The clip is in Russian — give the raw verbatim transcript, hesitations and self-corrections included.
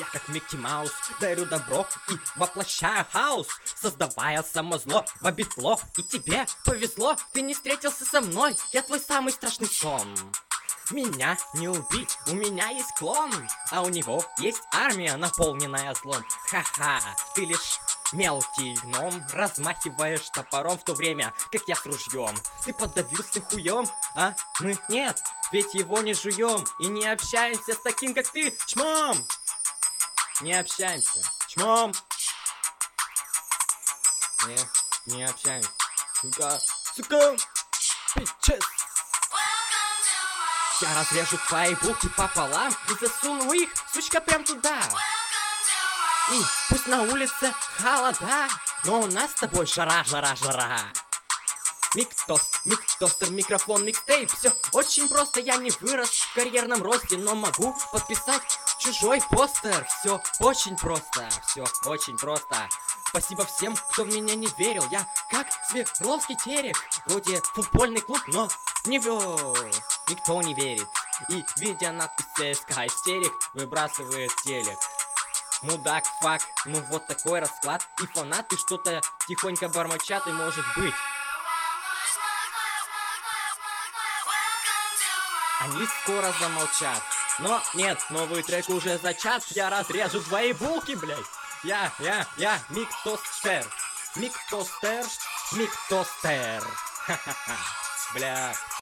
Я как Микки Маус дарю добро и воплощаю хаос, создавая само зло в обидло. И тебе повезло, ты не встретился со мной, я твой самый страшный сон. Меня не убить, у меня есть клон, а у него есть армия, наполненная злом. Ха-ха, ты лишь мелкий гном, размахиваешь топором в то время, как я с ружьем. Ты подавился хуем, а мы нет, ведь его не жуем и не общаемся с таким, как ты, чмом. Не общаемся, чмом. Не, не общаемся, сука, сука, пичес. Я разрежу твои булки пополам и засуну их, сучка, прям туда. И пусть на улице холода, но у нас с тобой жара, жара, жара. Миктост, миктостер, микрофон, микстейп. Все очень просто, я не вырос в карьерном росте, но могу подписать чужой постер. Все очень просто, все очень просто. Спасибо всем, кто в меня не верил. Я как Свердловский терек, вроде футбольный клуб, но не вел. Никто не верит. И, видя надпись ЦСКА истерик, выбрасывает телек. Мудак, фак, ну вот такой расклад. И фанаты что-то тихонько бормочат, и может быть они скоро замолчат. Но нет, новый трек уже зачат. Я разрежу твои булки, блядь. Я, я, я, миктостер. Миктостер, миктостер. Ха-ха-ха, бля.